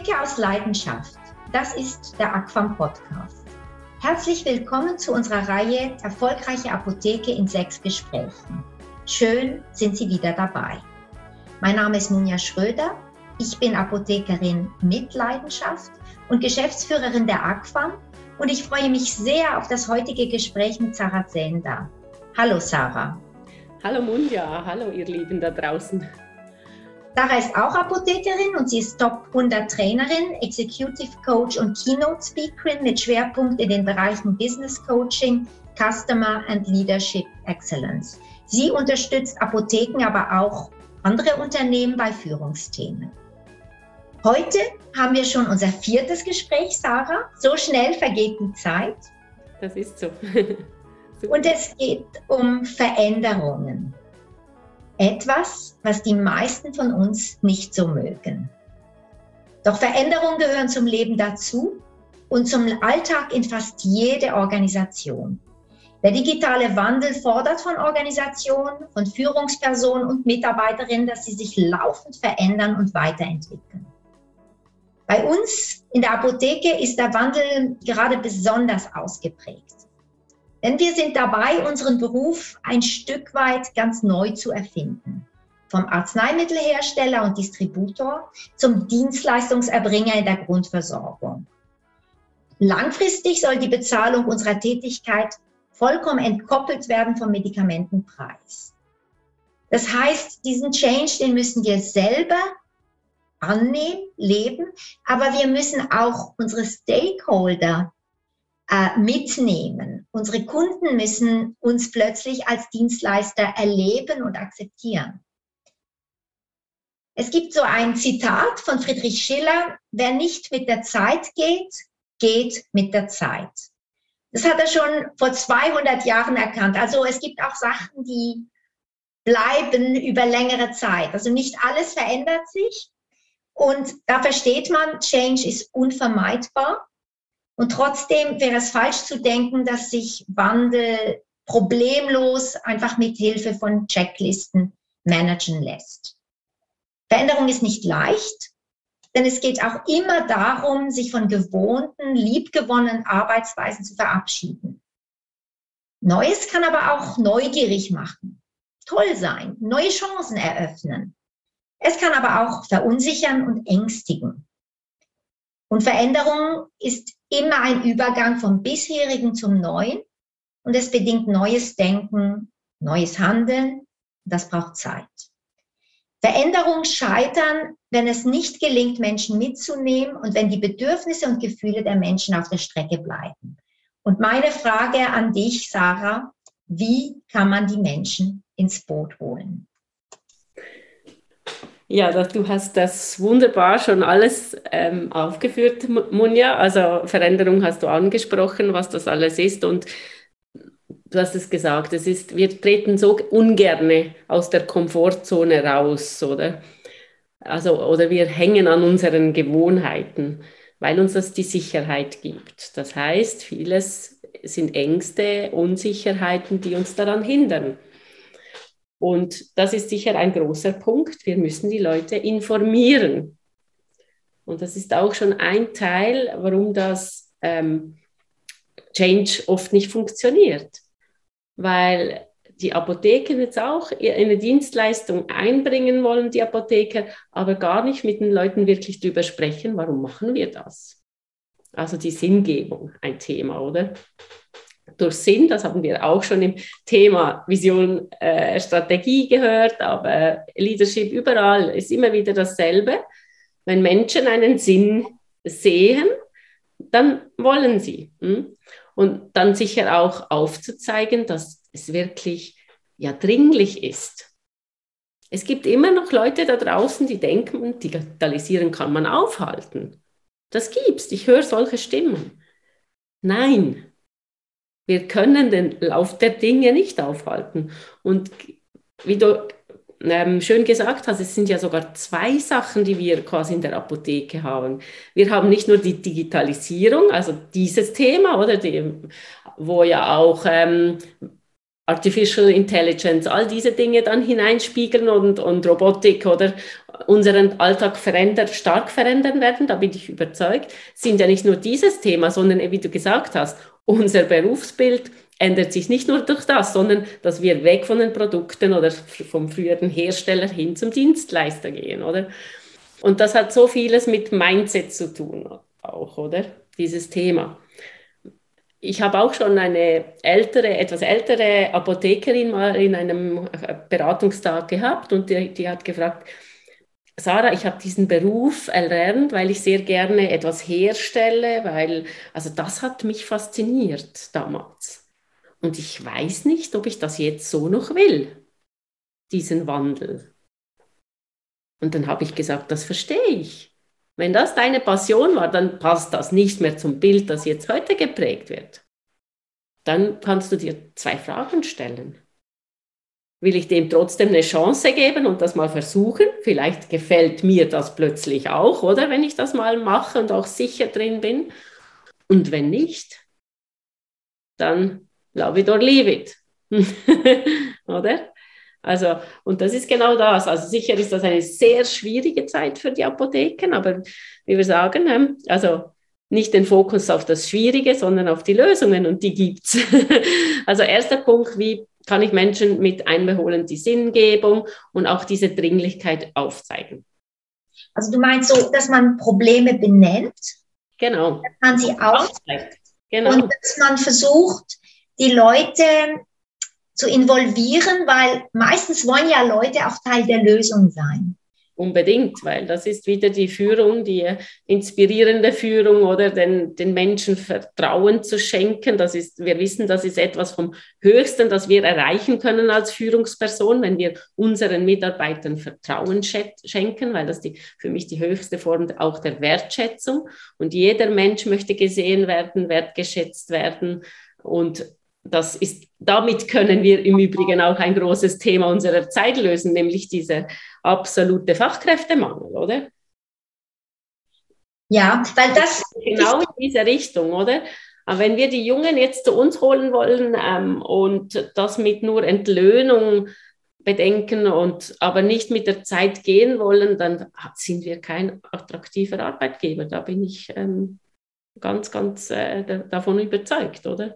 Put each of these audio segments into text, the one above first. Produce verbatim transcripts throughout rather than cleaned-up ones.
Apotheke aus Leidenschaft. Das ist der AQFAM Podcast. Herzlich willkommen zu unserer Reihe Erfolgreiche Apotheke in sechs Gesprächen. Schön, sind Sie wieder dabei. Mein Name ist Munja Schröder. Ich bin Apothekerin mit Leidenschaft und Geschäftsführerin der AQFAM und ich freue mich sehr auf das heutige Gespräch mit Sarah Zehnder. Hallo Sarah. Hallo Munja, hallo ihr Lieben da draußen. Sarah ist auch Apothekerin und sie ist Top hundert Trainerin, Executive Coach und Keynote Speakerin mit Schwerpunkt in den Bereichen Business Coaching, Customer and Leadership Excellence. Sie unterstützt Apotheken, aber auch andere Unternehmen bei Führungsthemen. Heute haben wir schon unser viertes Gespräch, Sarah. So schnell vergeht die Zeit. Das ist so. Und es geht um Veränderungen. Etwas, was die meisten von uns nicht so mögen. Doch Veränderungen gehören zum Leben dazu und zum Alltag in fast jede Organisation. Der digitale Wandel fordert von Organisationen, von Führungspersonen und Mitarbeiterinnen, dass sie sich laufend verändern und weiterentwickeln. Bei uns in der Apotheke ist der Wandel gerade besonders ausgeprägt. Denn wir sind dabei, unseren Beruf ein Stück weit ganz neu zu erfinden. Vom Arzneimittelhersteller und Distributor zum Dienstleistungserbringer in der Grundversorgung. Langfristig soll die Bezahlung unserer Tätigkeit vollkommen entkoppelt werden vom Medikamentenpreis. Das heißt, diesen Change, den müssen wir selber annehmen, leben, aber wir müssen auch unsere Stakeholder äh, mitnehmen. Unsere Kunden müssen uns plötzlich als Dienstleister erleben und akzeptieren. Es gibt so ein Zitat von Friedrich Schiller: Wer nicht mit der Zeit geht, geht mit der Zeit. Das hat er schon vor zweihundert Jahren erkannt. Also es gibt auch Sachen, die bleiben über längere Zeit. Also nicht alles verändert sich. Und da versteht man, Change ist unvermeidbar. Und trotzdem wäre es falsch zu denken, dass sich Wandel problemlos einfach mit Hilfe von Checklisten managen lässt. Veränderung ist nicht leicht, denn es geht auch immer darum, sich von gewohnten, liebgewonnenen Arbeitsweisen zu verabschieden. Neues kann aber auch neugierig machen, toll sein, neue Chancen eröffnen. Es kann aber auch verunsichern und ängstigen. Und Veränderung ist immer ein Übergang vom bisherigen zum Neuen und es bedingt neues Denken, neues Handeln. Das braucht Zeit. Veränderungen scheitern, wenn es nicht gelingt, Menschen mitzunehmen und wenn die Bedürfnisse und Gefühle der Menschen auf der Strecke bleiben. Und meine Frage an dich, Sarah: Wie kann man die Menschen ins Boot holen? Ja, das, du hast das wunderbar schon alles ähm, aufgeführt, Munja. Also Veränderung hast du angesprochen, was das alles ist, und du hast es gesagt, es ist, wir treten so ungerne aus der Komfortzone raus, oder? Also, oder wir hängen an unseren Gewohnheiten, weil uns das die Sicherheit gibt. Das heißt, vieles sind Ängste, Unsicherheiten, die uns daran hindern. Und das ist sicher ein großer Punkt. Wir müssen die Leute informieren. Und das ist auch schon ein Teil, warum das ähm, Change oft nicht funktioniert. Weil die Apotheken jetzt auch eine Dienstleistung einbringen wollen, die Apotheker, aber gar nicht mit den Leuten wirklich drüber sprechen, warum machen wir das? Also die Sinngebung, ein Thema, oder? Durch Sinn, das haben wir auch schon im Thema Vision, äh, Strategie gehört, aber Leadership überall ist immer wieder dasselbe. Wenn Menschen einen Sinn sehen, dann wollen sie. Hm? Und dann sicher auch aufzuzeigen, dass es wirklich ja dringlich ist. Es gibt immer noch Leute da draußen, die denken, digitalisieren kann man aufhalten. Das gibt's, ich höre solche Stimmen. Nein. Wir können den Lauf der Dinge nicht aufhalten. Und wie du ähm, schön gesagt hast, es sind ja sogar zwei Sachen, die wir quasi in der Apotheke haben. Wir haben nicht nur die Digitalisierung, also dieses Thema, oder die, wo ja auch ähm, Artificial Intelligence, all diese Dinge dann hineinspiegeln und, und Robotik, oder unseren Alltag verändern, stark verändern werden, da bin ich überzeugt, sind ja nicht nur dieses Thema, sondern wie du gesagt hast, unser Berufsbild ändert sich nicht nur durch das, sondern dass wir weg von den Produkten oder vom früheren Hersteller hin zum Dienstleister gehen, oder? Und das hat so vieles mit Mindset zu tun, auch, oder? Dieses Thema. Ich habe auch schon eine ältere, etwas ältere Apothekerin mal in einem Beratungstag gehabt und die, die hat gefragt, Sarah, ich habe diesen Beruf erlernt, weil ich sehr gerne etwas herstelle, weil, also das hat mich fasziniert damals. Und ich weiß nicht, ob ich das jetzt so noch will, diesen Wandel. Und dann habe ich gesagt, das verstehe ich. Wenn das deine Passion war, dann passt das nicht mehr zum Bild, das jetzt heute geprägt wird. Dann kannst du dir zwei Fragen stellen. Will ich dem trotzdem eine Chance geben und das mal versuchen? Vielleicht gefällt mir das plötzlich auch, oder? Wenn ich das mal mache und auch sicher drin bin. Und wenn nicht, dann love it or leave it. Oder? Also, und das ist genau das. Also sicher ist das eine sehr schwierige Zeit für die Apotheken, aber wie wir sagen, also nicht den Fokus auf das Schwierige, sondern auf die Lösungen und die gibt's. Also erster Punkt, wie kann ich Menschen mit einbeholen, die Sinngebung und auch diese Dringlichkeit aufzeigen. Also du meinst so, dass man Probleme benennt, genau, dass man sie aufzeigt, genau. Und dass man versucht, die Leute zu involvieren, weil meistens wollen ja Leute auch Teil der Lösung sein. Unbedingt, weil das ist wieder die Führung, die inspirierende Führung oder den, den Menschen Vertrauen zu schenken. Das ist, wir wissen, das ist etwas vom Höchsten, das wir erreichen können als Führungsperson, wenn wir unseren Mitarbeitern Vertrauen schenken, weil das die, für mich die höchste Form auch der Wertschätzung. Und jeder Mensch möchte gesehen werden, wertgeschätzt werden und das ist, damit können wir im Übrigen auch ein großes Thema unserer Zeit lösen, nämlich dieser absolute Fachkräftemangel, oder? Ja, weil das... Genau in diese Richtung, oder? Aber wenn wir die Jungen jetzt zu uns holen wollen ähm, und das mit nur Entlöhnung bedenken und aber nicht mit der Zeit gehen wollen, dann sind wir kein attraktiver Arbeitgeber. Da bin ich ähm, ganz, ganz äh, davon überzeugt, oder?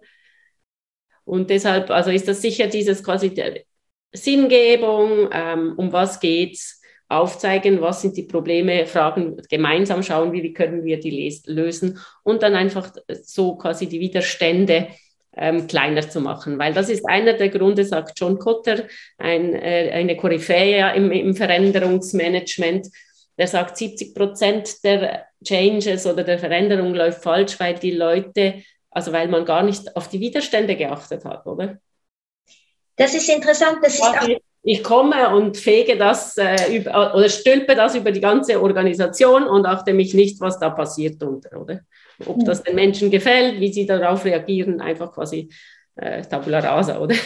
Und deshalb, also ist das sicher dieses quasi der Sinngebung, ähm, um was geht's, aufzeigen, was sind die Probleme, Fragen, gemeinsam schauen, wie, wie können wir die lösen und dann einfach so quasi die Widerstände ähm, kleiner zu machen. Weil das ist einer der Gründe, sagt John Kotter, ein, äh, eine Koryphäe im, im Veränderungsmanagement, der sagt, siebzig Prozent der Changes oder der Veränderung läuft falsch, weil die Leute Also weil man gar nicht auf die Widerstände geachtet hat, oder? Das ist interessant. Das ist auch ich komme und fege das äh, über, oder stülpe das über die ganze Organisation und achte mich nicht, was da passiert unter, oder? Ob das den Menschen gefällt, wie sie darauf reagieren, einfach quasi äh, Tabula rasa, oder?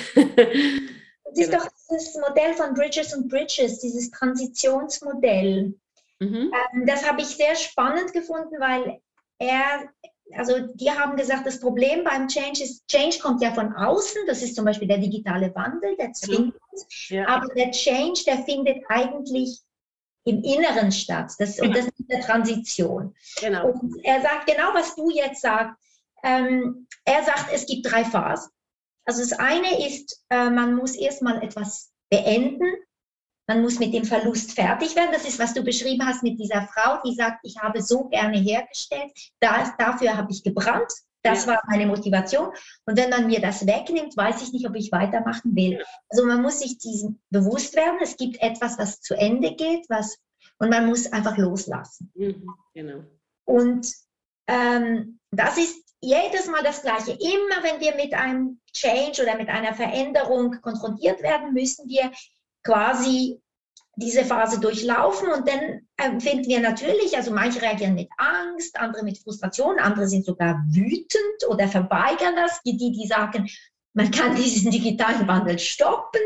Das ist doch das Modell von Bridges und Bridges, dieses Transitionsmodell. Mhm. Ähm, das habe ich sehr spannend gefunden, weil er Also die haben gesagt, das Problem beim Change ist, Change kommt ja von außen, das ist zum Beispiel der digitale Wandel, der zwingt uns, ja. Aber der Change, der findet eigentlich im Inneren statt, das, genau. Und das ist der Transition. Genau. Und er sagt genau, was du jetzt sagst, ähm, er sagt, es gibt drei Phasen. Also das eine ist, äh, man muss erstmal etwas beenden, man muss mit dem Verlust fertig werden. Das ist, was du beschrieben hast mit dieser Frau, die sagt, ich habe so gerne hergestellt, das, dafür habe ich gebrannt, das ja. war meine Motivation. Und wenn man mir das wegnimmt, weiß ich nicht, ob ich weitermachen will. Also man muss sich diesem bewusst werden, es gibt etwas, was zu Ende geht, was, und man muss einfach loslassen. Mhm, genau. Und ähm, das ist jedes Mal das Gleiche. Immer wenn wir mit einem Change oder mit einer Veränderung konfrontiert werden, müssen wir quasi diese Phase durchlaufen und dann empfinden wir natürlich, also manche reagieren mit Angst, andere mit Frustration, andere sind sogar wütend oder verweigern das, die, die sagen, man kann diesen digitalen Wandel stoppen.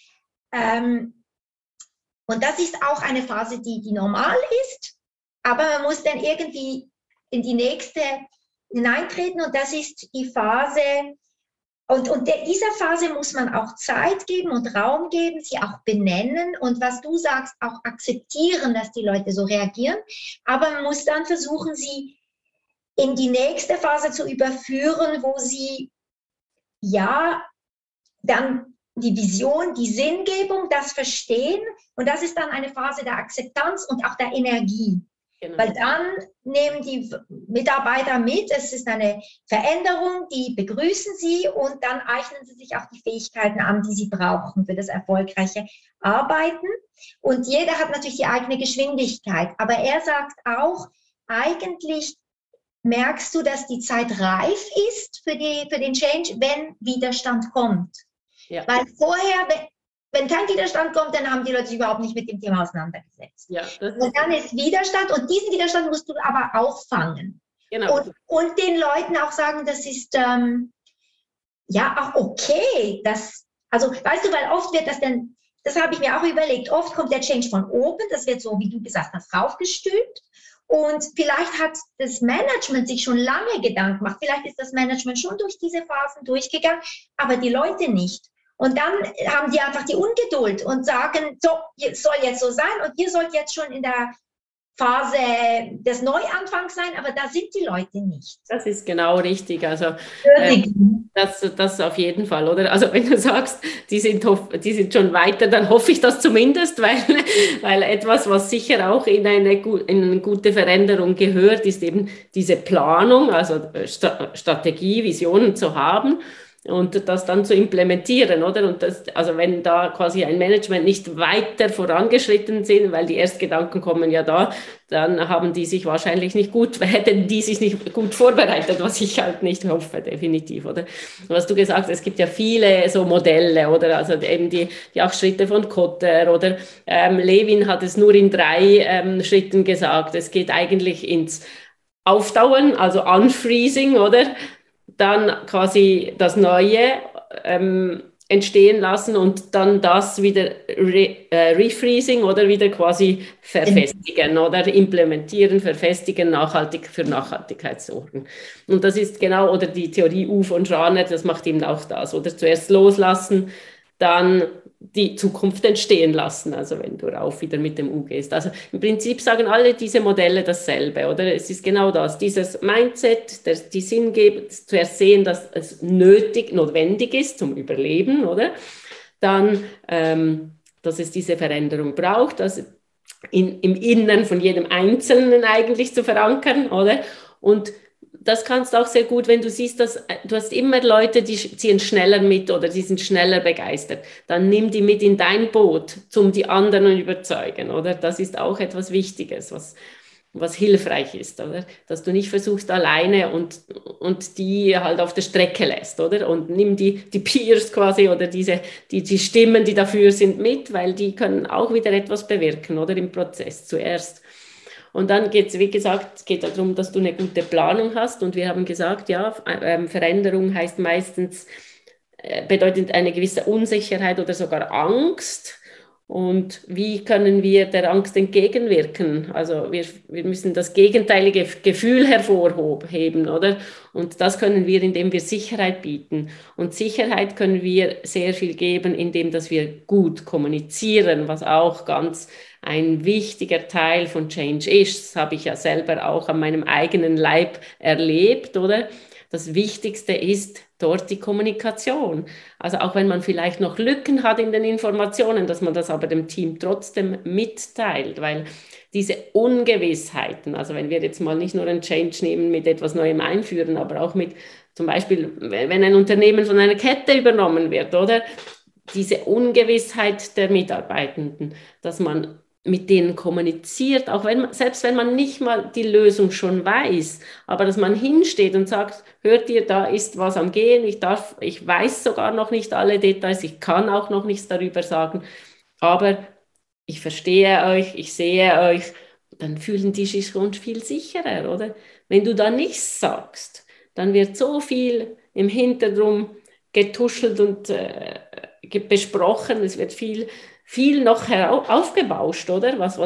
Ähm, und das ist auch eine Phase, die, die normal ist, aber man muss dann irgendwie in die nächste hineintreten und das ist die Phase, Und, und der, dieser Phase muss man auch Zeit geben und Raum geben, sie auch benennen und was du sagst, auch akzeptieren, dass die Leute so reagieren. Aber man muss dann versuchen, sie in die nächste Phase zu überführen, wo sie ja dann die Vision, die Sinngebung, das Verstehen. Und das ist dann eine Phase der Akzeptanz und auch der Energie. Genau. Weil dann nehmen die Mitarbeiter mit, es ist eine Veränderung, die begrüßen sie und dann eignen sie sich auch die Fähigkeiten an, die sie brauchen für das erfolgreiche Arbeiten. Und jeder hat natürlich die eigene Geschwindigkeit. Aber er sagt auch, eigentlich merkst du, dass die Zeit reif ist für, die, für den Change, wenn Widerstand kommt. Ja. Weil vorher, wenn, wenn kein Widerstand kommt, dann haben die Leute sich überhaupt nicht mit dem Thema auseinandergesetzt. Ja, das ist und dann ist Widerstand und diesen Widerstand musst du aber auffangen. Genau. Und, und den Leuten auch sagen, das ist ähm, ja auch okay. Das, also weißt du, weil oft wird das dann, das habe ich mir auch überlegt, oft kommt der Change von oben, das wird so, wie du gesagt hast, raufgestülpt. Und vielleicht hat das Management sich schon lange Gedanken gemacht, vielleicht ist das Management schon durch diese Phasen durchgegangen, aber die Leute nicht. Und dann haben die einfach die Ungeduld und sagen, so, es soll jetzt so sein und ihr sollt jetzt schon in der Phase des Neuanfangs sein, aber da sind die Leute nicht. Das ist genau richtig. Also äh, das, das auf jeden Fall, oder? Also wenn du sagst, die sind, die sind schon weiter, dann hoffe ich das zumindest, weil, weil etwas, was sicher auch in eine, in eine gute Veränderung gehört, ist eben diese Planung, also St- Strategie, Visionen zu haben. Und das dann zu implementieren, oder? Und das, also wenn da quasi ein Management nicht weiter vorangeschritten sind, weil die Erstgedanken kommen ja da, dann haben die sich wahrscheinlich nicht gut, hätten die sich nicht gut vorbereitet, was ich halt nicht hoffe, definitiv, oder? Was du gesagt hast, es gibt ja viele so Modelle, oder? Also eben die, die auch Schritte von Kotter, oder ähm, Levin hat es nur in drei ähm, Schritten gesagt. Es geht eigentlich ins Auftauen, also Unfreezing, oder? Dann quasi das Neue ähm, entstehen lassen und dann das wieder re, äh, refreezing oder wieder quasi verfestigen oder implementieren, verfestigen, nachhaltig für Nachhaltigkeit sorgen. Und das ist genau, oder die Theorie U von Schraner, das macht eben auch das, oder zuerst loslassen, dann die Zukunft entstehen lassen, also wenn du rauf wieder mit dem U gehst. Also im Prinzip sagen alle diese Modelle dasselbe, oder? Es ist genau das, dieses Mindset, der, die Sinngebung, zuerst sehen, dass es nötig, notwendig ist zum Überleben, oder? Dann, ähm, dass es diese Veränderung braucht, das in, im Innern von jedem Einzelnen eigentlich zu verankern, oder? Und das kannst du auch sehr gut, wenn du siehst, dass du hast immer Leute, die ziehen schneller mit oder die sind schneller begeistert. Dann nimm die mit in dein Boot, zum die anderen überzeugen, oder? Das ist auch etwas Wichtiges, was, was hilfreich ist, oder? Dass du nicht versuchst alleine und, und die halt auf der Strecke lässt, oder? Und nimm die, die Peers quasi oder diese, die, die Stimmen, die dafür sind, mit, weil die können auch wieder etwas bewirken, oder? Im Prozess zuerst. Und dann geht es, wie gesagt, es geht darum, dass du eine gute Planung hast. Und wir haben gesagt, ja, äh, Veränderung heißt meistens, äh, bedeutet eine gewisse Unsicherheit oder sogar Angst. Und wie können wir der Angst entgegenwirken? Also wir, wir müssen das gegenteilige Gefühl hervorheben, oder? Und das können wir, indem wir Sicherheit bieten. Und Sicherheit können wir sehr viel geben, indem dass wir gut kommunizieren, was auch ganz ein wichtiger Teil von Change ist. Das habe ich ja selber auch an meinem eigenen Leib erlebt, oder? Das Wichtigste ist dort die Kommunikation. Also auch wenn man vielleicht noch Lücken hat in den Informationen, dass man das aber dem Team trotzdem mitteilt, weil diese Ungewissheiten, also wenn wir jetzt mal nicht nur einen Change nehmen mit etwas Neuem einführen, aber auch mit zum Beispiel, wenn ein Unternehmen von einer Kette übernommen wird, oder? Diese Ungewissheit der Mitarbeitenden, dass man mit denen kommuniziert, auch wenn man, selbst wenn man nicht mal die Lösung schon weiß, aber dass man hinsteht und sagt, hört ihr, da ist was am Gehen, ich darf, ich weiß sogar noch nicht alle Details, ich kann auch noch nichts darüber sagen, aber ich verstehe euch, ich sehe euch, dann fühlen die sich schon viel sicherer, oder? Wenn du da nichts sagst, dann wird so viel im Hintergrund getuschelt und äh, besprochen, es wird viel viel noch aufgebauscht, oder? Was, was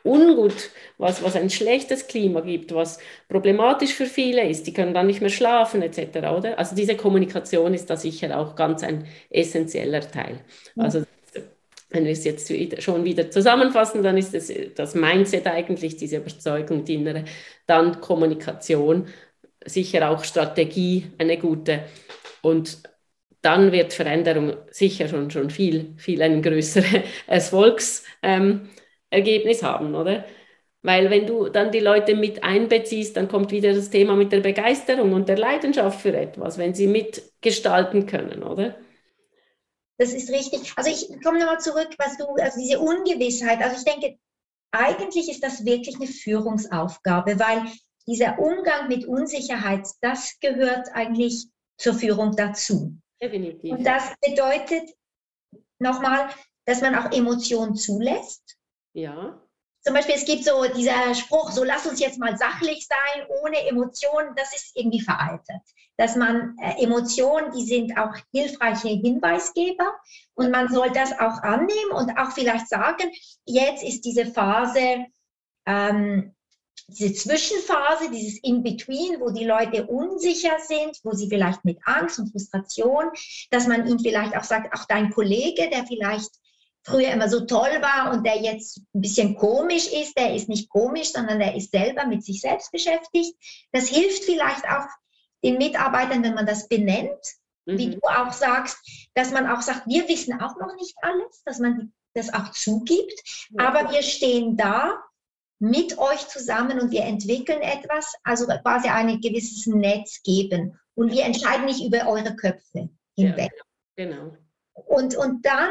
ungut, was, was ein schlechtes Klima gibt, was problematisch für viele ist, die können dann nicht mehr schlafen et cetera, oder? Also diese Kommunikation ist da sicher auch ganz ein essentieller Teil. Also wenn wir es jetzt wieder, schon wieder zusammenfassen, dann ist es das Mindset eigentlich, diese Überzeugung, die innere, dann Kommunikation, sicher auch Strategie, eine gute. Und dann wird Veränderung sicher schon, schon viel, viel ein größeres Erfolgsergebnis ähm, haben, oder? Weil wenn du dann die Leute mit einbeziehst, dann kommt wieder das Thema mit der Begeisterung und der Leidenschaft für etwas, wenn sie mitgestalten können, oder? Das ist richtig. Also ich komme nochmal zurück, was du, also diese Ungewissheit, also ich denke, eigentlich ist das wirklich eine Führungsaufgabe, weil dieser Umgang mit Unsicherheit, das gehört eigentlich zur Führung dazu. Definitiv. Und das bedeutet nochmal, dass man auch Emotionen zulässt. Ja. Zum Beispiel, es gibt so dieser Spruch, so lass uns jetzt mal sachlich sein, ohne Emotionen, das ist irgendwie veraltet. Dass man äh, Emotionen, die sind auch hilfreiche Hinweisgeber und man soll das auch annehmen und auch vielleicht sagen, jetzt ist diese Phase, ähm, diese Zwischenphase, dieses In-Between, wo die Leute unsicher sind, wo sie vielleicht mit Angst und Frustration, dass man ihnen vielleicht auch sagt, auch dein Kollege, der vielleicht früher immer so toll war und der jetzt ein bisschen komisch ist, der ist nicht komisch, sondern der ist selber mit sich selbst beschäftigt. Das hilft vielleicht auch den Mitarbeitern, wenn man das benennt, mhm. wie du auch sagst, dass man auch sagt, wir wissen auch noch nicht alles, dass man das auch zugibt, ja. aber wir stehen da mit euch zusammen und wir entwickeln etwas, also quasi ein gewisses Netz geben und wir entscheiden nicht über eure Köpfe hinweg. Ja, genau. Und, und dann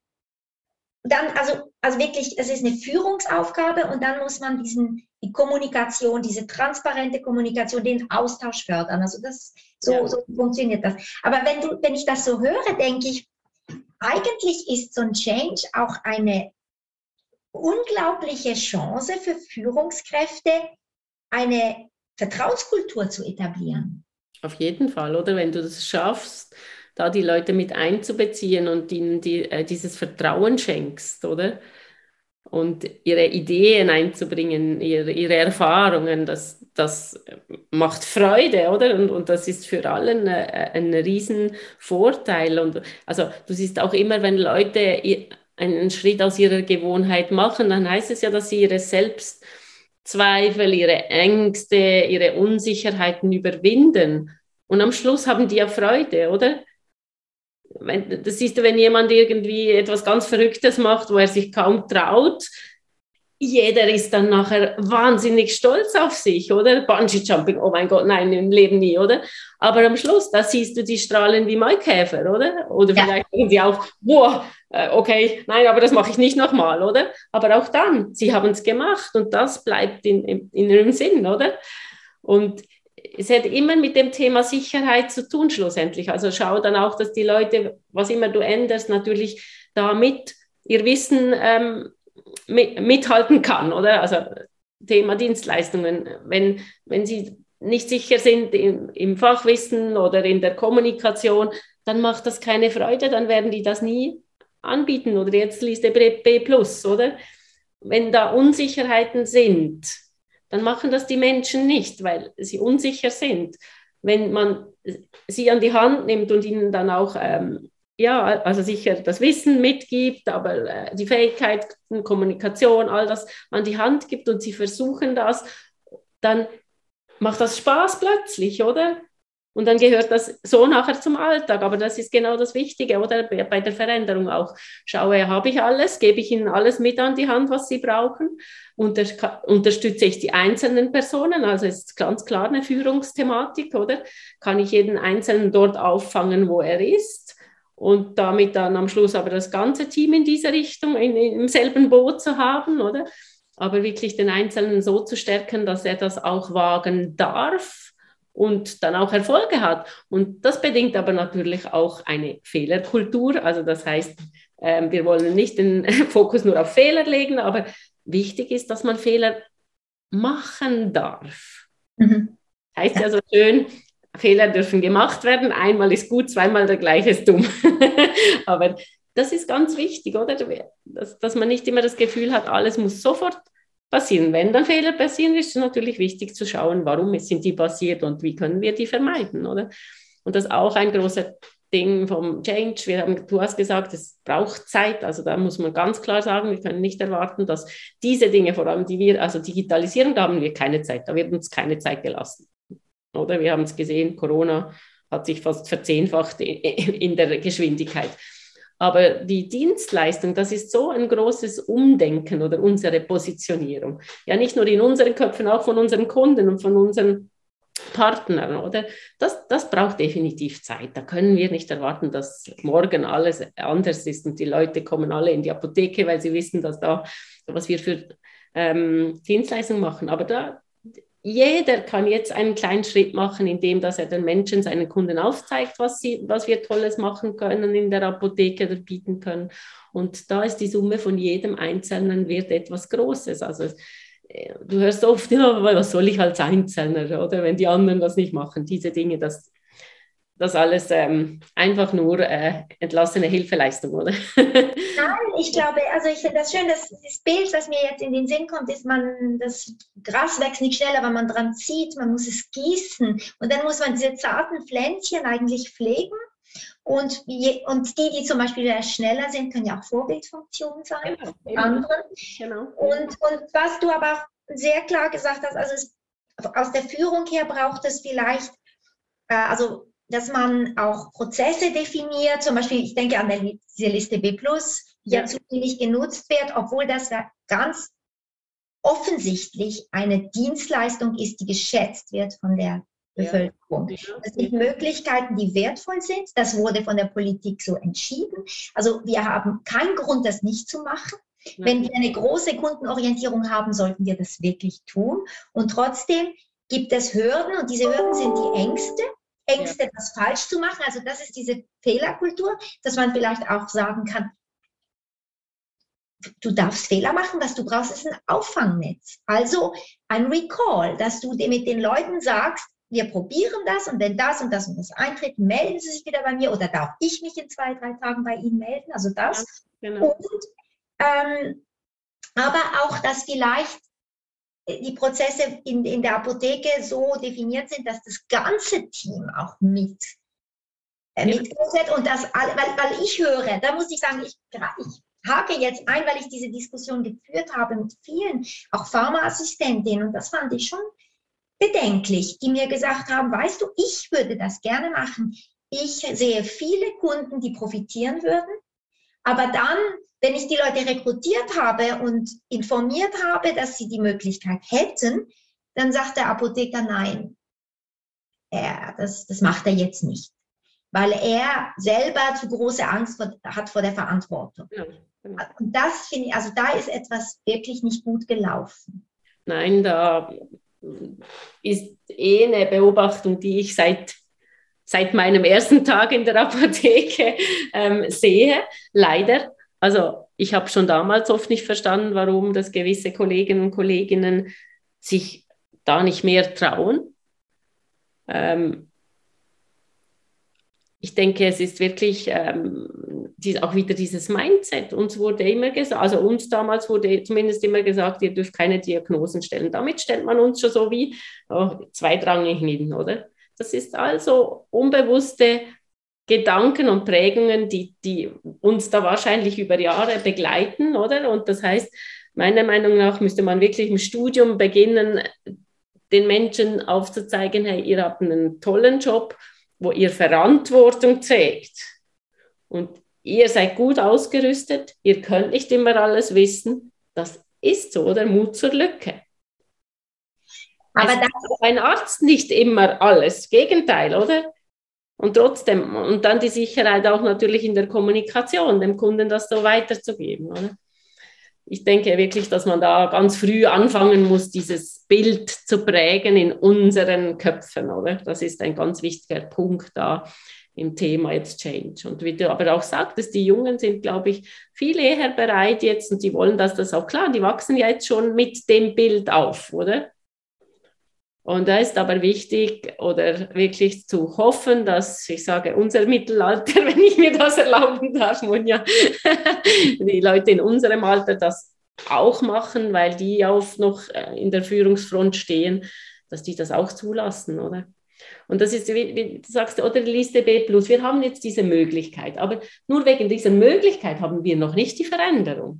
Dann, also, also wirklich, es ist eine Führungsaufgabe und dann muss man diesen, die Kommunikation, diese transparente Kommunikation, den Austausch fördern. Also das, so, ja. so funktioniert das. Aber wenn du, wenn ich das so höre, denke ich, eigentlich ist so ein Change auch eine unglaubliche Chance für Führungskräfte, eine Vertrauenskultur zu etablieren. Auf jeden Fall, oder? Wenn du das schaffst, da die Leute mit einzubeziehen und ihnen die, äh, dieses Vertrauen schenkst, oder? Und ihre Ideen einzubringen, ihre, ihre Erfahrungen, das, das macht Freude, oder? Und, und das ist für alle ein, ein riesen Vorteil. Und also du siehst auch immer, wenn Leute einen Schritt aus ihrer Gewohnheit machen, dann heißt es ja, dass sie ihre Selbstzweifel, ihre Ängste, ihre Unsicherheiten überwinden. Und am Schluss haben die ja Freude, oder? Das siehst du, wenn jemand irgendwie etwas ganz Verrücktes macht, wo er sich kaum traut, jeder ist dann nachher wahnsinnig stolz auf sich, oder? Bungee-Jumping, oh mein Gott, nein, im Leben nie, oder? Aber am Schluss, da siehst du die strahlen wie Maikäfer, oder? Oder ja. Vielleicht sagen sie auch, boah, okay, nein, aber das mache ich nicht nochmal, oder? Aber auch dann, sie haben es gemacht und das bleibt in, in, in ihrem Sinn, oder? Und es hat immer mit dem Thema Sicherheit zu tun, schlussendlich. Also schau dann auch, dass die Leute, was immer du änderst, natürlich damit ihr Wissen ähm, mit, mithalten kann, oder? Also Thema Dienstleistungen. Wenn, wenn sie nicht sicher sind im, im Fachwissen oder in der Kommunikation, dann macht das keine Freude, dann werden die das nie anbieten. Oder jetzt Liste B plus, oder? Wenn da Unsicherheiten sind, dann machen das die Menschen nicht, weil sie unsicher sind. Wenn man sie an die Hand nimmt und ihnen dann auch, ähm, ja, also sicher das Wissen mitgibt, aber äh, die Fähigkeit, Kommunikation, all das an die Hand gibt und sie versuchen das, dann macht das Spaß plötzlich, oder? Und dann gehört das so nachher zum Alltag. Aber das ist genau das Wichtige, oder? Bei der Veränderung auch. Schaue, habe ich alles? Gebe ich ihnen alles mit an die Hand, was sie brauchen? Unter, unterstütze ich die einzelnen Personen? Also ist ganz klar eine Führungsthematik, oder? Kann ich jeden Einzelnen dort auffangen, wo er ist? Und damit dann am Schluss aber das ganze Team in dieser Richtung, in, im selben Boot zu haben, oder? Aber wirklich den Einzelnen so zu stärken, dass er das auch wagen darf und dann auch Erfolge hat. Und das bedingt aber natürlich auch eine Fehlerkultur. Also das heißt, äh, wir wollen nicht den Fokus nur auf Fehler legen, aber wichtig ist, dass man Fehler machen darf. Mhm. Heißt ja so schön, Fehler dürfen gemacht werden. Einmal ist gut, zweimal der gleiche ist dumm. Aber das ist ganz wichtig, oder? Dass, dass man nicht immer das Gefühl hat, alles muss sofort passieren. Wenn dann Fehler passieren, ist es natürlich wichtig zu schauen, warum sind die passiert und wie können wir die vermeiden, oder? Und das ist auch ein großer Ding vom Change. Wir haben, du hast gesagt, es braucht Zeit. Also da muss man ganz klar sagen, wir können nicht erwarten, dass diese Dinge, vor allem die wir, also Digitalisierung, da haben wir keine Zeit. Da wird uns keine Zeit gelassen. Oder wir haben es gesehen, Corona hat sich fast verzehnfacht in der Geschwindigkeit. Aber die Dienstleistung, das ist so ein großes Umdenken oder unsere Positionierung. Ja, nicht nur in unseren Köpfen, auch von unseren Kunden und von unseren Partnern, oder? Das, das braucht definitiv Zeit. Da können wir nicht erwarten, dass morgen alles anders ist und die Leute kommen alle in die Apotheke, weil sie wissen, dass da, was wir für ähm, Dienstleistungen machen. Aber da, jeder kann jetzt einen kleinen Schritt machen, indem dass er den Menschen, seinen Kunden aufzeigt, was, sie, was wir Tolles machen können in der Apotheke oder bieten können. Und da ist die Summe von jedem Einzelnen wird etwas Großes. Also du hörst oft, ja, was soll ich als Einzelner, oder wenn die anderen das nicht machen, diese Dinge, das, das alles ähm, einfach nur äh, entlassene Hilfeleistung, oder? Nein, ich glaube, also ich finde das schön, dass das Bild, was mir jetzt in den Sinn kommt, ist, man, das Gras wächst nicht schneller, wenn man dran zieht, man muss es gießen und dann muss man diese zarten Pflänzchen eigentlich pflegen und, je, und die, die zum Beispiel schneller sind, können ja auch Vorbildfunktion sein, genau, für andere. Genau. Und, und was du aber auch sehr klar gesagt hast, also es, aus der Führung her braucht es vielleicht, äh, also dass man auch Prozesse definiert, zum Beispiel, ich denke an der, diese Liste B plus, die ja, ja zu wenig genutzt wird, obwohl das ganz offensichtlich eine Dienstleistung ist, die geschätzt wird von der Bevölkerung. Ja. Das sind Möglichkeiten, die wertvoll sind, das wurde von der Politik so entschieden. Also wir haben keinen Grund, das nicht zu machen. Ja. Wenn wir eine große Kundenorientierung haben, sollten wir das wirklich tun. Und trotzdem gibt es Hürden und diese Hürden sind die Ängste. Ängste, ja. das falsch zu machen. Also das ist diese Fehlerkultur, dass man vielleicht auch sagen kann, du darfst Fehler machen, was du brauchst, ist ein Auffangnetz. Also ein Recall, dass du mit den Leuten sagst, wir probieren das und wenn das und das und das eintritt, melden sie sich wieder bei mir oder darf ich mich in zwei, drei Tagen bei ihnen melden. Also das. Ja, genau. Und, ähm, aber auch, dass vielleicht die Prozesse in, in der Apotheke so definiert sind, dass das ganze Team auch mit äh, ja. mitgeht und das, weil, weil ich höre, da muss ich sagen, ich, ich hake jetzt ein, weil ich diese Diskussion geführt habe mit vielen, auch Pharmaassistentinnen und das fand ich schon bedenklich, die mir gesagt haben, weißt du, ich würde das gerne machen. Ich sehe viele Kunden, die profitieren würden, aber dann, wenn ich die Leute rekrutiert habe und informiert habe, dass sie die Möglichkeit hätten, dann sagt der Apotheker, nein, er, das, das macht er jetzt nicht, weil er selber zu große Angst vor, hat vor der Verantwortung. Ja, genau. Und das finde ich, also da ist etwas wirklich nicht gut gelaufen. Nein, da ist eh eine Beobachtung, die ich seit seit meinem ersten Tag in der Apotheke ähm, sehe, leider. Also ich habe schon damals oft nicht verstanden, warum das gewisse Kolleginnen und Kolleginnen sich da nicht mehr trauen. Ähm, ich denke, es ist wirklich ähm, die, auch wieder dieses Mindset. Uns wurde immer gesagt, also uns damals wurde zumindest immer gesagt, ihr dürft keine Diagnosen stellen. Damit stellt man uns schon so wie oh, zweitrangig hin, oder? Das ist also unbewusste Gedanken und Prägungen, die, die uns da wahrscheinlich über Jahre begleiten, oder? Und das heißt, meiner Meinung nach müsste man wirklich im Studium beginnen, den Menschen aufzuzeigen, hey, ihr habt einen tollen Job, wo ihr Verantwortung trägt. Und ihr seid gut ausgerüstet, ihr könnt nicht immer alles wissen. Das ist so, oder? Mut zur Lücke. Aber es das ein Arzt nicht immer alles, Gegenteil, oder? Und trotzdem, und dann die Sicherheit auch natürlich in der Kommunikation, dem Kunden das so weiterzugeben, oder? Ich denke wirklich, dass man da ganz früh anfangen muss, dieses Bild zu prägen in unseren Köpfen, oder? Das ist ein ganz wichtiger Punkt da im Thema jetzt Change. Und wie du aber auch sagtest, die Jungen sind, glaube ich, viel eher bereit jetzt und die wollen, dass das auch klar, die wachsen ja jetzt schon mit dem Bild auf, oder? Und da ist aber wichtig oder wirklich zu hoffen, dass, ich sage, unser Mittelalter, wenn ich mir das erlauben darf, Monja, die Leute in unserem Alter, dass auch machen, weil die ja oft noch in der Führungsfront stehen, dass die das auch zulassen, oder? Und das ist, wie, wie du sagst, oder die Liste B plus, wir haben jetzt diese Möglichkeit, aber nur wegen dieser Möglichkeit haben wir noch nicht die Veränderung.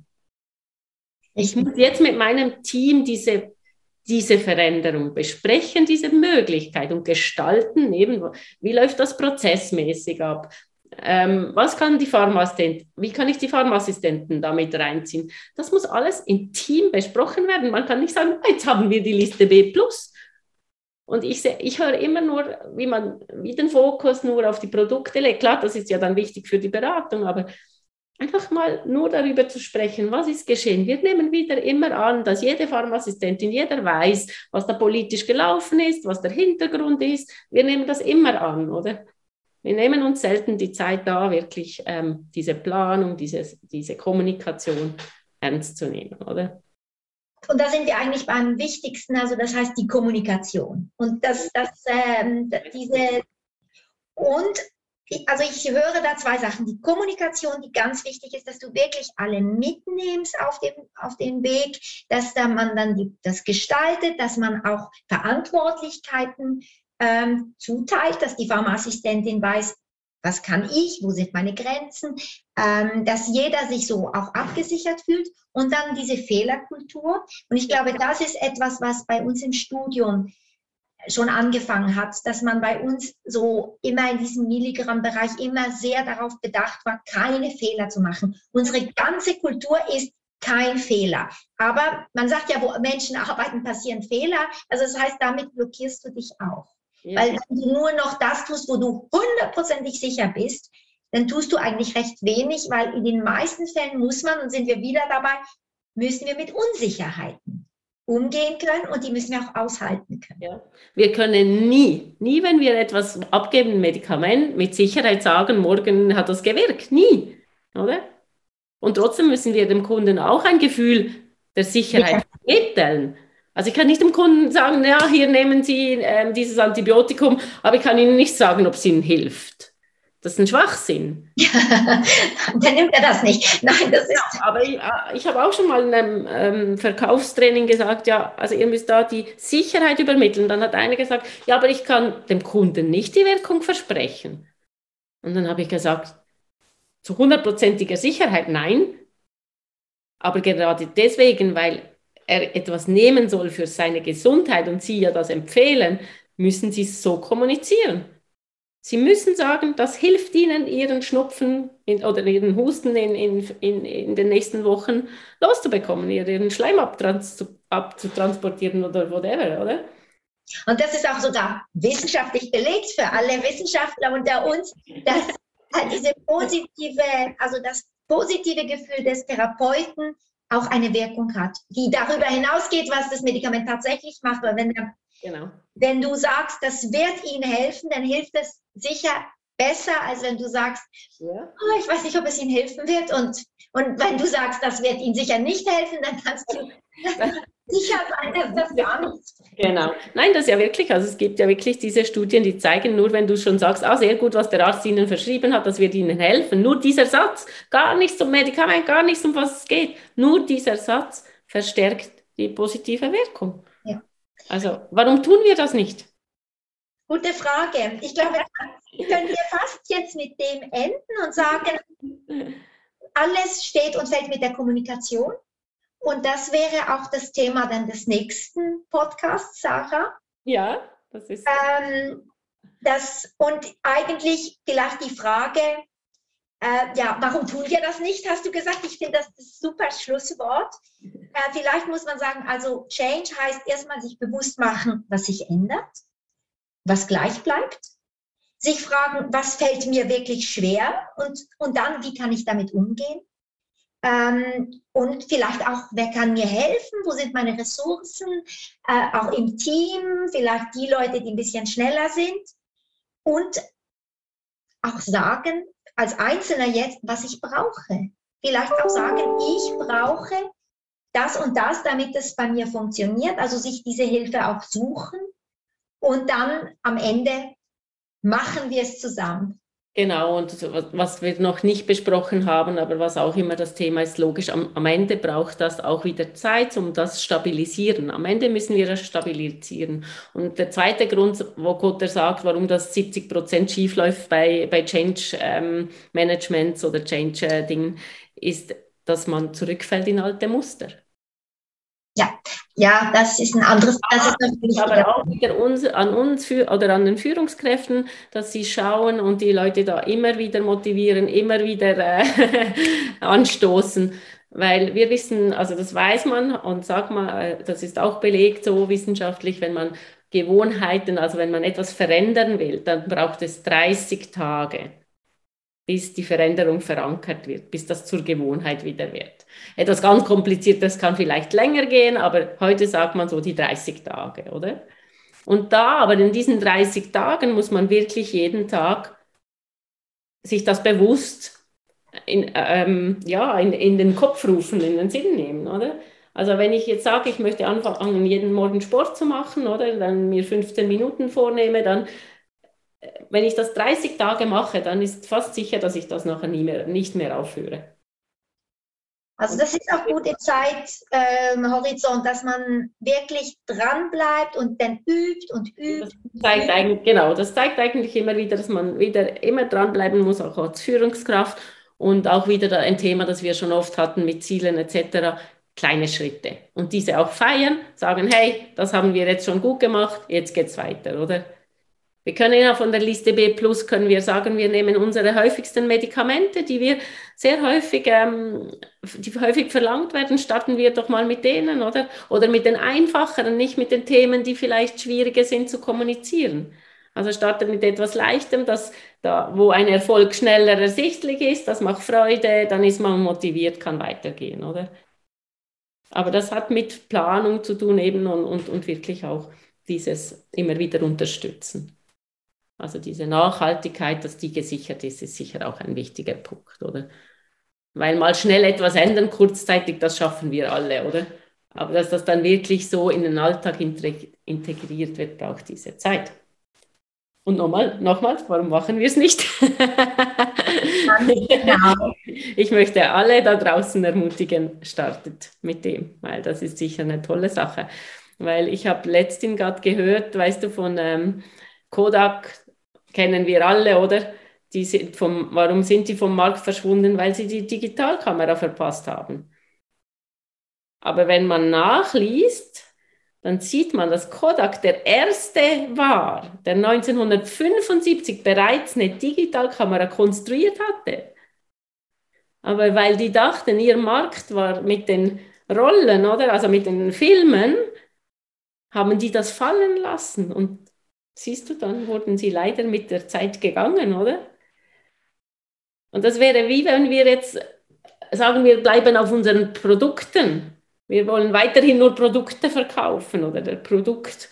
Ich muss jetzt mit meinem Team diese, diese Veränderung besprechen, diese Möglichkeit und gestalten, eben, wie läuft das prozessmäßig ab? Ähm, was kann die Pharmaassistent, wie kann ich die Pharmaassistenten damit reinziehen? Das muss alles im Team besprochen werden. Man kann nicht sagen, jetzt haben wir die Liste B plus. Und ich, ich höre immer nur, wie man wie den Fokus nur auf die Produkte legt. Klar, das ist ja dann wichtig für die Beratung, aber einfach mal nur darüber zu sprechen, was ist geschehen. Wir nehmen wieder immer an, dass jede Pharmaassistentin, jeder weiß, was da politisch gelaufen ist, was der Hintergrund ist. Wir nehmen das immer an, oder? Wir nehmen uns selten die Zeit da, wirklich ähm, diese Planung, diese, diese Kommunikation ernst zu nehmen, oder? Und da sind wir eigentlich beim Wichtigsten, also das heißt die Kommunikation. Und das, das, ähm, diese, und ich, also ich höre da zwei Sachen. Die Kommunikation, die ganz wichtig ist, dass du wirklich alle mitnimmst auf dem, auf den Weg, dass da man dann die, das gestaltet, dass man auch Verantwortlichkeiten ähm, zuteilt, dass die Pharmaassistentin weiß, was kann ich, wo sind meine Grenzen, ähm, dass jeder sich so auch abgesichert fühlt und dann diese Fehlerkultur. Und ich glaube, das ist etwas, was bei uns im Studium schon angefangen hat, dass man bei uns so immer in diesem Milligramm-Bereich immer sehr darauf bedacht war, keine Fehler zu machen. Unsere ganze Kultur ist kein Fehler. Aber man sagt ja, wo Menschen arbeiten, passieren Fehler. Also das heißt, damit blockierst du dich auch. Ja. Weil wenn du nur noch das tust, wo du hundertprozentig sicher bist, dann tust du eigentlich recht wenig, weil in den meisten Fällen muss man, und sind wir wieder dabei, müssen wir mit Unsicherheiten umgehen können und die müssen wir auch aushalten können. Ja. Wir können nie, nie, wenn wir etwas abgeben, ein Medikament, mit Sicherheit sagen, morgen hat das gewirkt. Nie, oder? Und trotzdem müssen wir dem Kunden auch ein Gefühl der Sicherheit ja. vermitteln. Also ich kann nicht dem Kunden sagen, ja, hier nehmen Sie ähm, dieses Antibiotikum, aber ich kann Ihnen nicht sagen, ob es Ihnen hilft. Das ist ein Schwachsinn. Dann nimmt er das nicht. Nein, das ist... Ja, aber ich, ich habe auch schon mal in einem ähm, Verkaufstraining gesagt, ja, also ihr müsst da die Sicherheit übermitteln. Dann hat einer gesagt, ja, aber ich kann dem Kunden nicht die Wirkung versprechen. Und dann habe ich gesagt, zu hundertprozentiger Sicherheit nein, aber gerade deswegen, weil er etwas nehmen soll für seine Gesundheit und Sie ja das empfehlen, müssen Sie es so kommunizieren. Sie müssen sagen, das hilft Ihnen, Ihren Schnupfen in, oder Ihren Husten in, in, in, in den nächsten Wochen loszubekommen, Ihren Schleim abtrans abzutransportieren oder whatever, oder? Und das ist auch sogar wissenschaftlich belegt für alle Wissenschaftler unter uns, dass diese positive, also das positive Gefühl des Therapeuten auch eine Wirkung hat, die darüber hinausgeht, was das Medikament tatsächlich macht. Weil wenn, der, genau. wenn du sagst, das wird Ihnen helfen, dann hilft es sicher besser, als wenn du sagst, ja. oh, ich weiß nicht, ob es Ihnen helfen wird. Und, und wenn du sagst, das wird Ihnen sicher nicht helfen, dann kannst du sicher sein, dass das gar nicht. Genau. Nein, das ist ja wirklich, also es gibt ja wirklich diese Studien, die zeigen, nur wenn du schon sagst, ah, sehr gut, was der Arzt Ihnen verschrieben hat, das wird Ihnen helfen. Nur dieser Satz, gar nichts zum Medikament, gar nichts, um was es geht. Nur dieser Satz verstärkt die positive Wirkung. Ja. Also, warum tun wir das nicht? Gute Frage. Ich glaube, können wir fast jetzt mit dem enden und sagen, alles steht und fällt mit der Kommunikation. Und das wäre auch das Thema dann des nächsten Podcasts, Sarah. Ja, das ist. Ähm, das, und eigentlich vielleicht die Frage, äh, ja, warum tun wir das nicht, hast du gesagt. Ich finde das das super Schlusswort. Äh, vielleicht muss man sagen, also Change heißt erstmal sich bewusst machen, was sich ändert, was gleich bleibt. Sich fragen, was fällt mir wirklich schwer und, und dann, wie kann ich damit umgehen? Ähm, und vielleicht auch, wer kann mir helfen, wo sind meine Ressourcen, äh, auch im Team, vielleicht die Leute, die ein bisschen schneller sind und auch sagen, als Einzelner jetzt, was ich brauche. Vielleicht auch sagen, ich brauche das und das, damit es bei mir funktioniert, also sich diese Hilfe auch suchen und dann am Ende machen wir es zusammen. Genau, und so was was wir noch nicht besprochen haben, aber was auch immer das Thema ist, logisch, am, am Ende braucht das auch wieder Zeit, um das stabilisieren. Am Ende müssen wir das stabilisieren. Und der zweite Grund, wo Kotter sagt, warum das siebzig Prozent schief läuft bei, bei Change ähm, Managements oder Change äh, Dingen, ist, dass man zurückfällt in alte Muster. Ja, ja, das ist ein anderes, das ist ein Aber wichtiger auch wieder uns, an uns für, oder an den Führungskräften, dass sie schauen und die Leute da immer wieder motivieren, immer wieder äh, anstoßen, weil wir wissen, also das weiß man und sag mal, äh, das ist auch belegt so wissenschaftlich, wenn man Gewohnheiten, also wenn man etwas verändern will, dann braucht es dreißig Tage, bis die Veränderung verankert wird, bis das zur Gewohnheit wieder wird. Etwas ganz Kompliziertes kann vielleicht länger gehen, aber heute sagt man so die dreißig Tage, oder? Und da, aber in diesen dreißig Tagen muss man wirklich jeden Tag sich das bewusst in, ähm, ja, in, in den Kopf rufen, in den Sinn nehmen, oder? Also wenn ich jetzt sage, ich möchte anfangen, jeden Morgen Sport zu machen, oder dann mir fünfzehn Minuten vornehme, dann wenn ich das dreißig Tage mache, dann ist fast sicher, dass ich das nachher nie mehr, nicht mehr aufhöre. Also das ist auch gute Zeithorizont, ähm, dass man wirklich dran bleibt und dann übt und übt. Das zeigt eigentlich, genau, das zeigt eigentlich immer wieder, dass man wieder immer dranbleiben muss, auch als Führungskraft und auch wieder ein Thema, das wir schon oft hatten mit Zielen et cetera, kleine Schritte. Und diese auch feiern, sagen, hey, das haben wir jetzt schon gut gemacht, jetzt geht's weiter, oder? Wir können ja von der Liste B plus können wir sagen, wir nehmen unsere häufigsten Medikamente, die wir sehr häufig, ähm, die häufig verlangt werden, starten wir doch mal mit denen, oder? Oder mit den einfacheren, nicht mit den Themen, die vielleicht schwieriger sind zu kommunizieren. Also starten mit etwas Leichtem, das, da, wo ein Erfolg schneller ersichtlich ist, das macht Freude, dann ist man motiviert, kann weitergehen, oder? Aber das hat mit Planung zu tun eben und, und, und wirklich auch dieses immer wieder unterstützen. Also diese Nachhaltigkeit, dass die gesichert ist, ist sicher auch ein wichtiger Punkt, oder? Weil mal schnell etwas ändern, kurzzeitig, das schaffen wir alle, oder? Aber dass das dann wirklich so in den Alltag integriert wird, braucht diese Zeit. Und nochmal, nochmals, warum machen wir es nicht? Genau. Ich möchte alle da draußen ermutigen, startet mit dem, weil das ist sicher eine tolle Sache. Weil ich habe letztens gerade gehört, weißt du, von ähm, Kodak, kennen wir alle, oder? Die sind vom, warum sind die vom Markt verschwunden? Weil sie die Digitalkamera verpasst haben. Aber wenn man nachliest, dann sieht man, dass Kodak der erste war, der neunzehnhundertfünfundsiebzig bereits eine Digitalkamera konstruiert hatte. Aber weil die dachten, ihr Markt war mit den Rollen, oder? Also mit den Filmen, haben die das fallen lassen. Und siehst du, dann wurden sie leider mit der Zeit gegangen, oder? Und das wäre wie wenn wir jetzt sagen, wir bleiben auf unseren Produkten. Wir wollen weiterhin nur Produkte verkaufen oder der Produktleister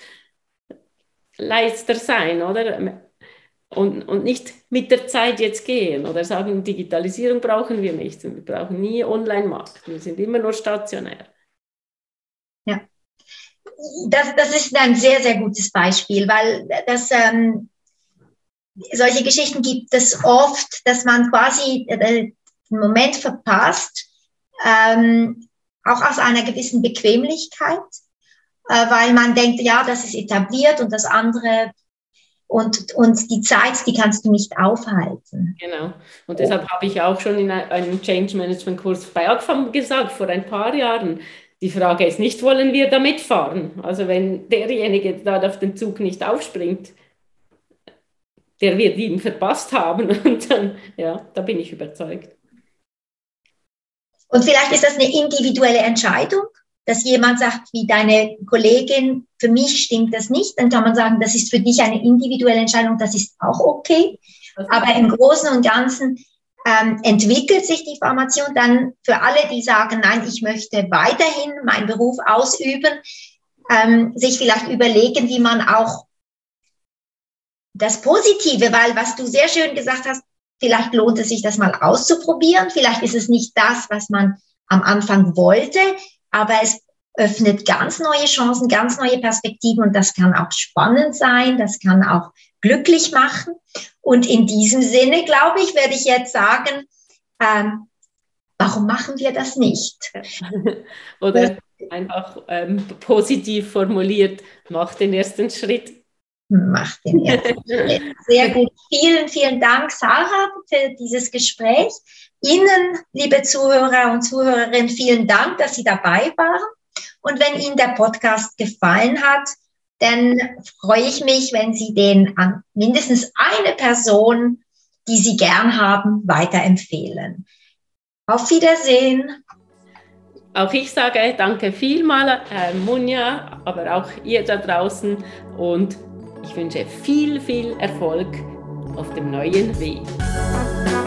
sein, oder? Und, und nicht mit der Zeit jetzt gehen oder sagen, Digitalisierung brauchen wir nicht. Wir brauchen nie Online-Markt. Wir sind immer nur stationär. Ja. Das, das ist ein sehr, sehr gutes Beispiel, weil das, ähm, solche Geschichten gibt es oft, dass man quasi den Moment verpasst, ähm, auch aus einer gewissen Bequemlichkeit, äh, weil man denkt, ja, das ist etabliert und das andere und, und die Zeit, die kannst du nicht aufhalten. Genau. Und deshalb habe ich auch schon in einem Change Management Kurs bei Agfam gesagt, vor ein paar Jahren, die Frage ist nicht, wollen wir da mitfahren? Also wenn derjenige da auf den Zug nicht aufspringt, der wird ihn verpasst haben. Und dann, ja, da bin ich überzeugt. Und vielleicht ist das eine individuelle Entscheidung, dass jemand sagt, wie deine Kollegin, für mich stimmt das nicht. Dann kann man sagen, das ist für dich eine individuelle Entscheidung, das ist auch okay. Aber im Großen und Ganzen ähm, entwickelt sich die Formation dann für alle, die sagen, nein, ich möchte weiterhin meinen Beruf ausüben, ähm, sich vielleicht überlegen, wie man auch das Positive, weil was du sehr schön gesagt hast, vielleicht lohnt es sich, das mal auszuprobieren. Vielleicht ist es nicht das, was man am Anfang wollte, aber es öffnet ganz neue Chancen, ganz neue Perspektiven und das kann auch spannend sein, das kann auch glücklich machen. Und in diesem Sinne, glaube ich, werde ich jetzt sagen, ähm, warum machen wir das nicht? Oder einfach ähm, positiv formuliert, mach den ersten Schritt. Mach den ersten Schritt. Sehr gut. Vielen, vielen Dank, Sarah, für dieses Gespräch. Ihnen, liebe Zuhörer und Zuhörerinnen, vielen Dank, dass Sie dabei waren. Und wenn Ihnen der Podcast gefallen hat, dann freue ich mich, wenn Sie den an mindestens eine Person, die Sie gern haben, weiterempfehlen. Auf Wiedersehen. Auch ich sage danke vielmal, äh, Munja, aber auch ihr da draußen und ich wünsche viel, viel Erfolg auf dem neuen Weg.